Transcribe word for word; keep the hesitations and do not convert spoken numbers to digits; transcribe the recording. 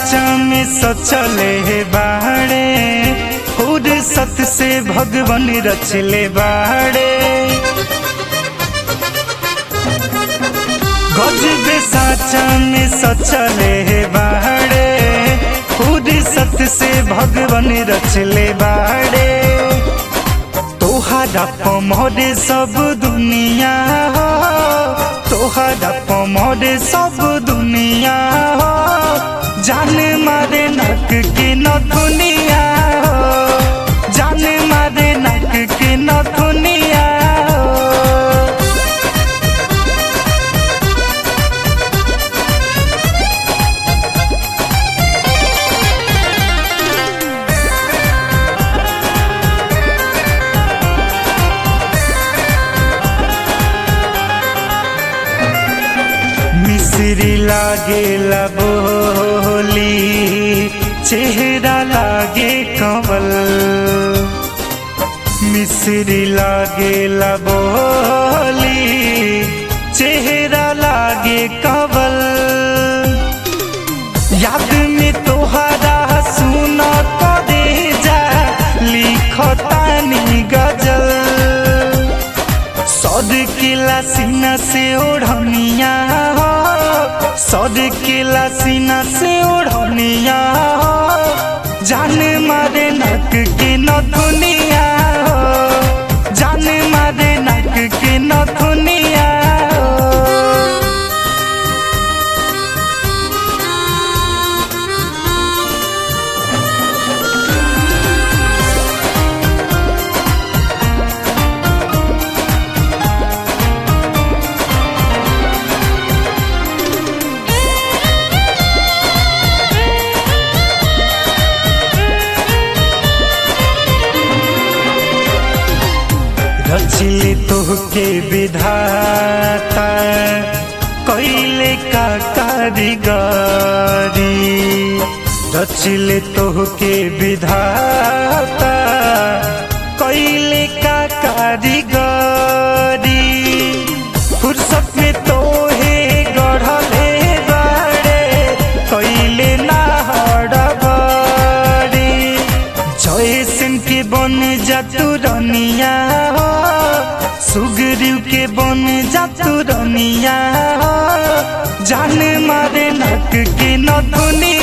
साचा में सचले बाड़े, फुर्सत से भगवान रचले बाड़े। गजबे साचा में सचले बाड़े, फुर्सत से भगवान रचले बाड़े। तोहरा पमोरे सब दुनिया हो, तोहरा पमोरे सब दुनिया हो, जान मारे नक के न दुनिया हो, जान मारे नक के न दुनिया हो। मिश्री लागेला बोली, चेहरा लागे कंवल। मिश्री लागेला बोली, चेहरा लागे कंवल। याद में तोहरा सुना करे जा, लिखतानी गजल। सौद किला सीना से ओढ़निया हो, सौद किला सीना से ओढ़निया हो, जान मारे नक के न दुनिया हो, जान मारे नक के न दुनिया हो। रचले तोहके विधाता, कइले का कारीगरी। रचले तोहके विधाता, कइले का कारीगरी। फुर्सत में तोहे गढ़ले बाड़े, कइले ना हड़बड़ी। जयसिंह के बन जा तू रनिया हो, सुग्रीव के बन जा तू रनिया हो, जान मारे नक के न दुनिया।